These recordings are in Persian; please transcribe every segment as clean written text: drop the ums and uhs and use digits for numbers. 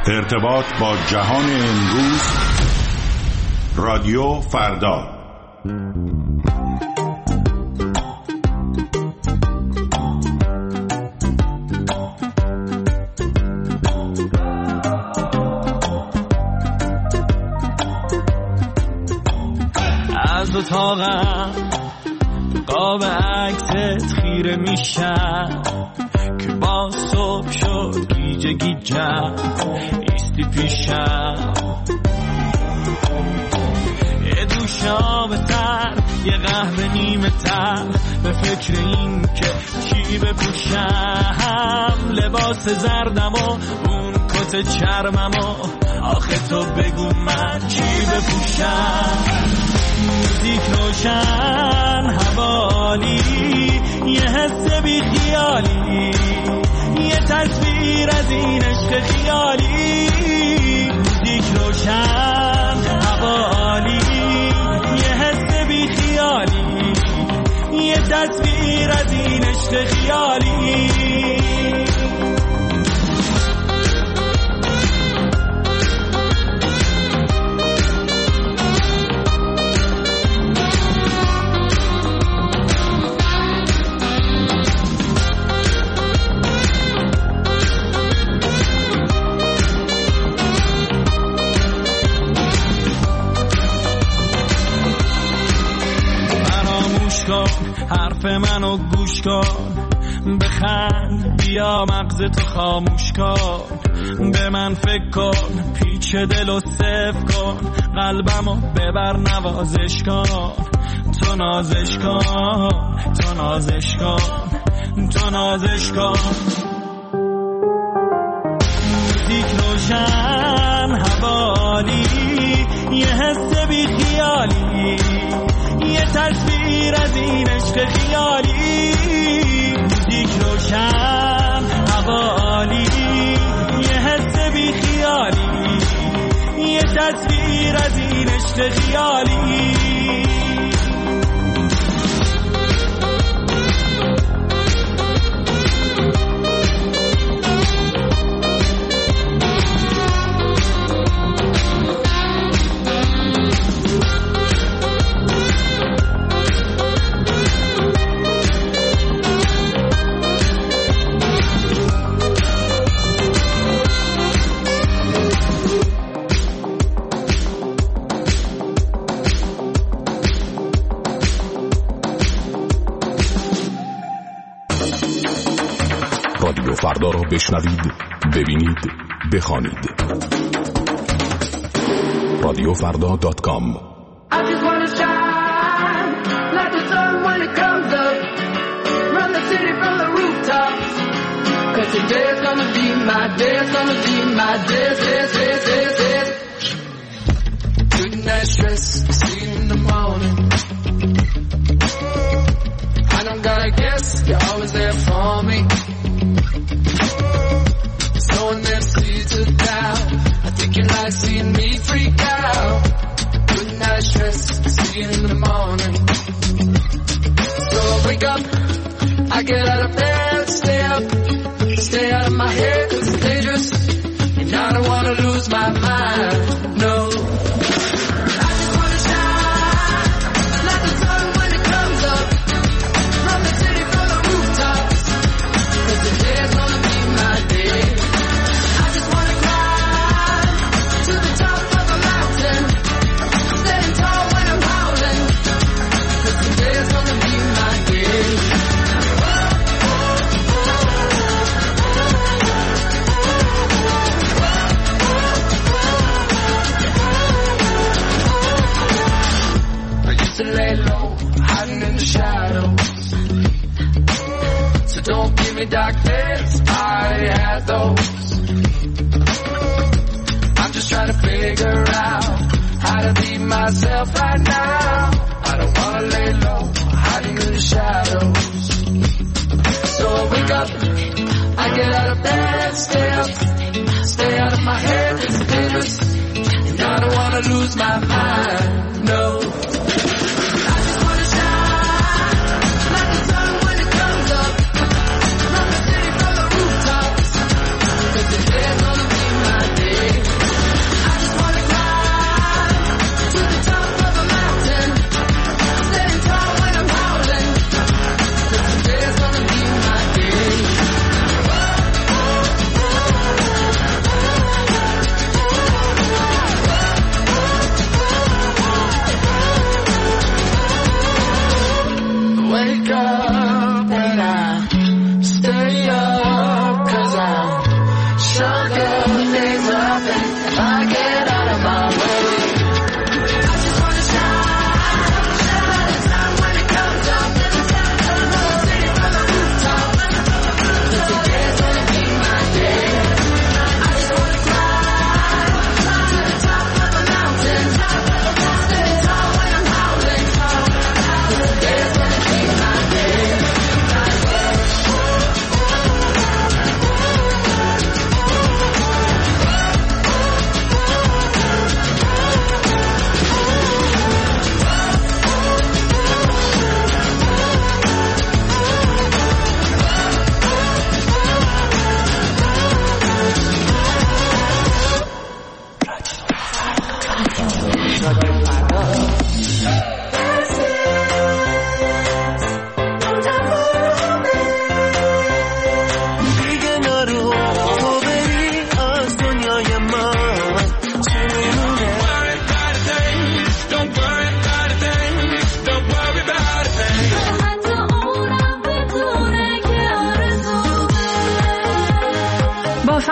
ارتباط با جهان امروز. رادیو فردا. از اتاقم قاب عکست خیره میشم که با صبح شد گیجه گیجم ایستی پیشم، یه دوش آب تر، یه قهوه نیمه تر، به فکر این که چی بپوشم، لباس زردم و اون کت چرمم و آخه تو بگو من چی بپوشم. موزیک روشن حوالی، یه حس بی خیالی، یه تصویر از این عشق خیالی. موزیک روشن حوالی، یه حس بی خیالی، یه تصویر از این عشق خیالی. حرف منو گوش کن، بخند، بیا مغز تو خاموش کن، به من فکر کن، پیچ دلو صفر کن، قلبمو ببر نوازش کن، تو نازش کن، تو نازش کن، تو نازش کن. موزیک روشن حوالی، یه حس بی خیالی، یه تصویر از این عشق خیالی. موزیک روشن حوالی، یه حس بی خیالی، یه تصویر از این عشق خیالی. رادیو فردا را بشنوید، ببینید، بخوانید. radiofrda.com. I just wanna shine like the sun when it comes up, run the city from the rooftops, 'cause today's gonna be my day, it's gonna be my day, day. Good night stress, see you in the morning. I don't gotta guess, you're always there for me. Sowing them seeds of doubt, I think you like seeing me freak out. Good night stress, see you in the morning. So I wake up, I get out of bed, stay up, stay out of my head 'cause it's dangerous, and I don't wanna lose my mind, no. I just wanna shine like the sun when it comes up, run the city from the rooftops, 'cause today's gonna be my day. I just wanna climb to the top of the mountain, standing tall when I'm howling, 'cause today's gonna be my day. I used to lay low, hiding in the shadows, so don't give me dark days, I already had those. I'm just trying to figure out how to be myself right now. I don't wanna lay low, hiding in the shadows. So I wake up, I get out of bed, stay up, stay out of my head, it's dangerous, and I don't wanna lose my mind, no. I just wanna shine like the sun when it comes up, run the city from the rooftops, 'cause today's gonna be my day.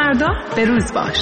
فردا به روز باش.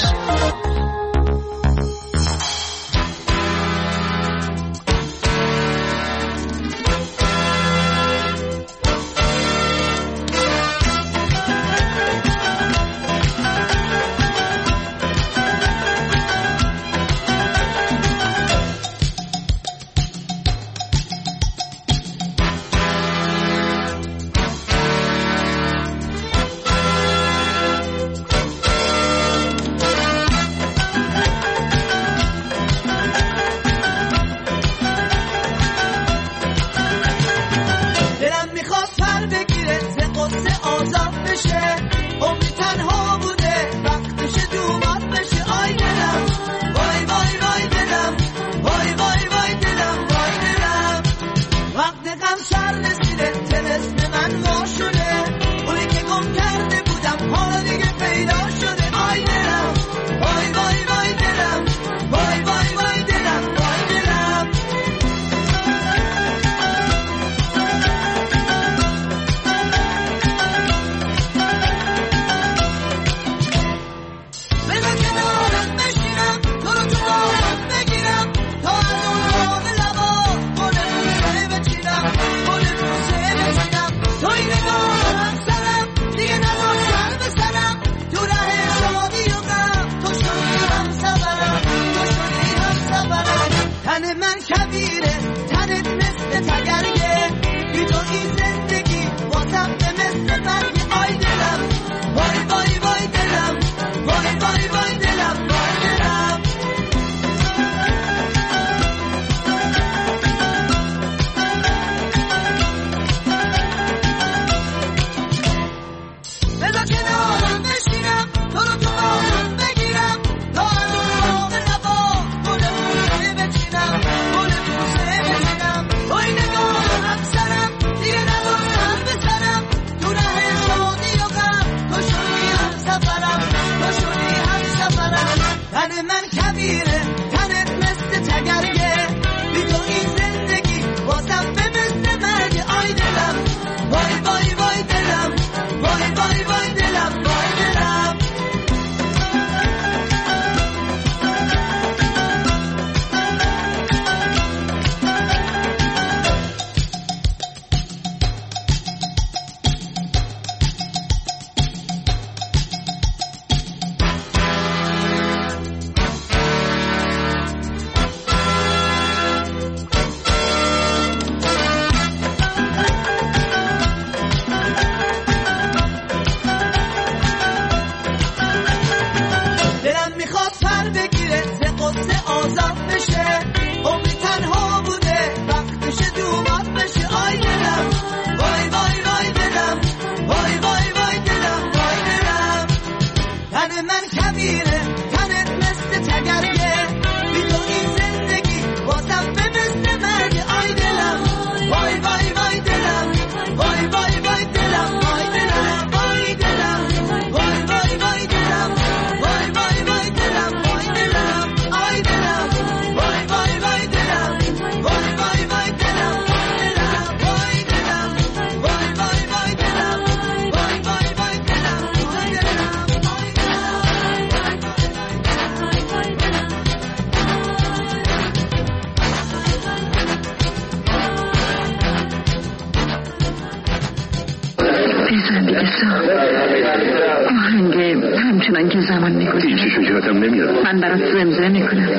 همچنان که زمان میگذره هیچی شو یادم نمیاد. من برات زمزمه میکنم.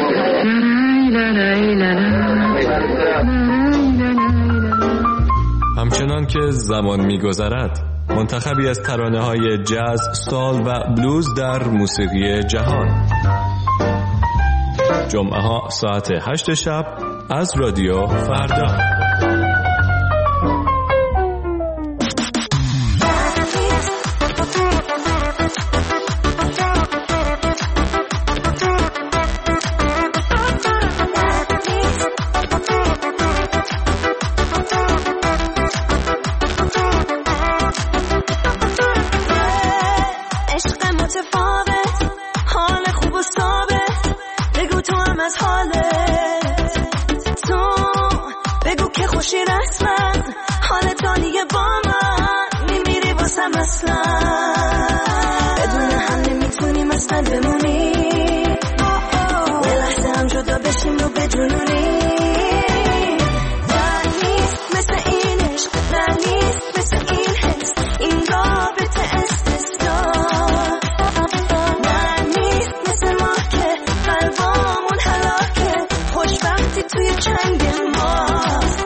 همچنان که زمان میگذرد، منتخبی از ترانه‌های جاز، سول و بلوز در موسیقی جهان. جمعه ها ساعت 8 شب از رادیو فردا. بدون همین مستن بمونی یه لحظه هم جدا بشیم رو بدونونی نه نیست مثل این عشق نه نیست مثل این حس این رابطه استثنا نه نیست مثل ما که قلبامون هلاکه خوشبختی توی چنگ ماست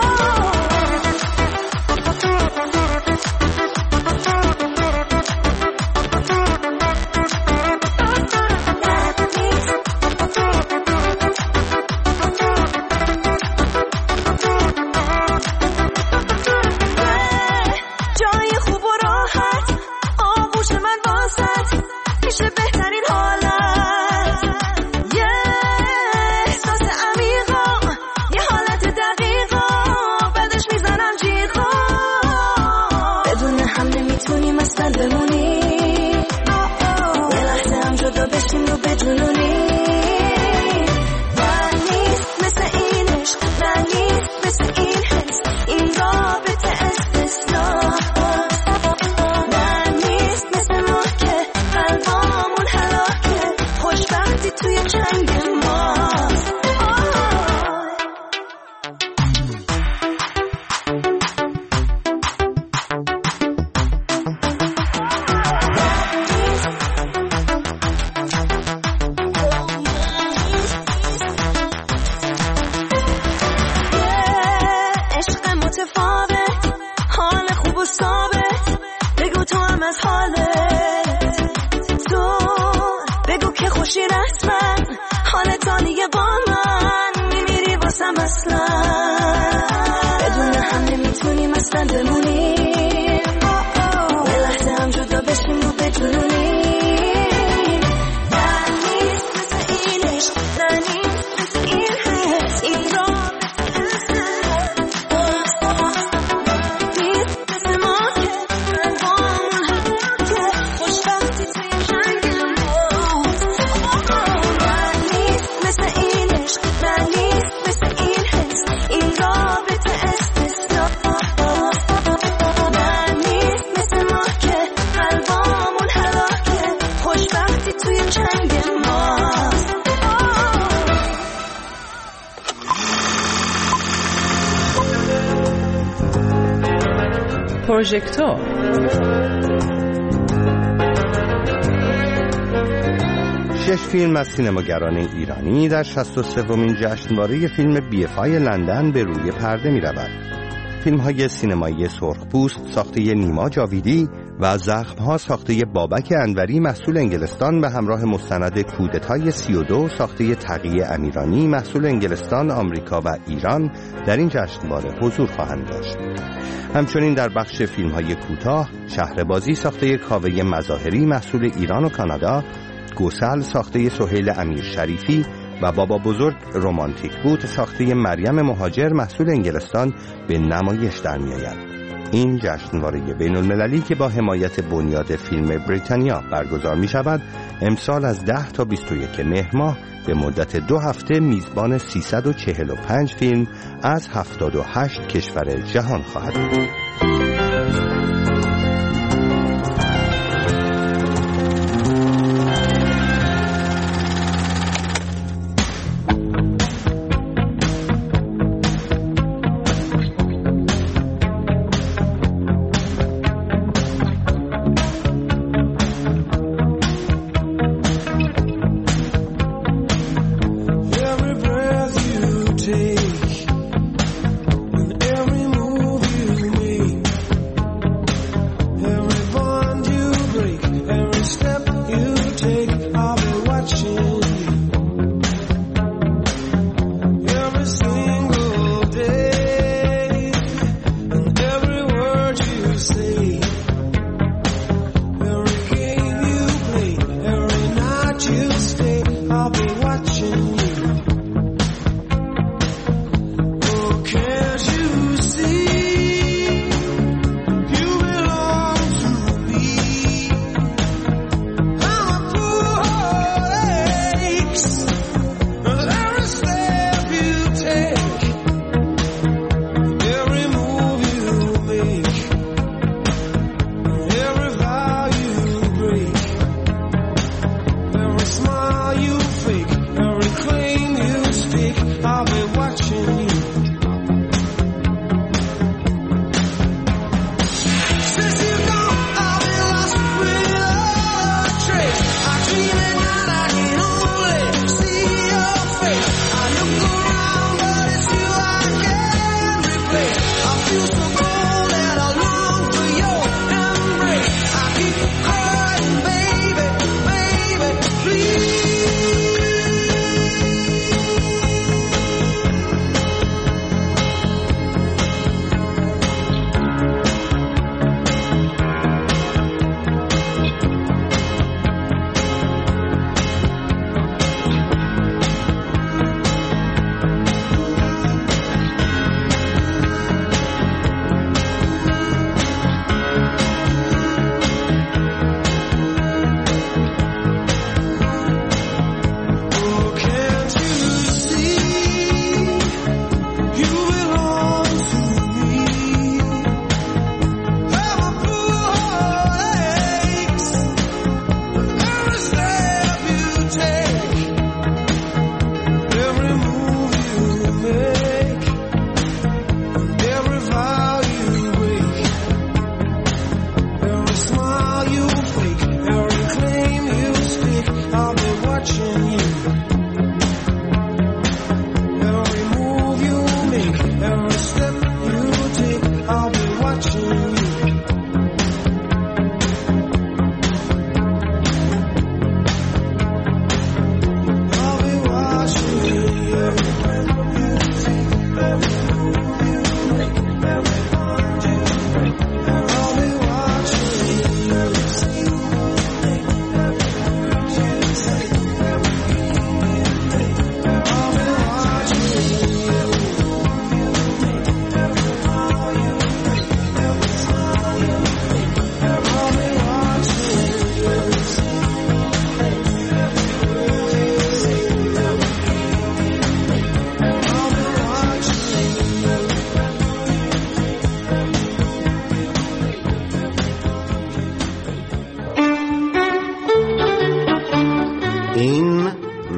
پروژکتور 6 فیلم از سینماگران ایرانی در 63مین جشنواره فیلم BFI لندن به روی پرده می رود. فیلم‌های سینمایی سرخپوست ساخته نیما جاویدی و زخم‌ها ساخته بابک انوری محصول انگلستان به همراه مستند کودتای 32 ساخته تقی امیرانی محصول انگلستان، آمریکا و ایران در این جشنواره حضور خواهند داشت. همچنین در بخش فیلم‌های کوتاه شهربازی ساخته کاوه مظاهری محصول ایران و کانادا، گوسل ساخته سهیل امیر شریفی و بابا بزرگ رمانتیک بود ساخته مریم مهاجر محصول انگلستان به نمایش در می‌آید. این جشنواره بین المللی که با حمایت بنیاد فیلم بریتانیا برگزار می شود امسال از 10 تا 21 مهر ماه به مدت 2 هفته میزبان 345 فیلم از 78 کشور جهان خواهد بود.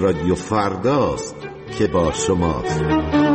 رادیو فرداست که با شماست.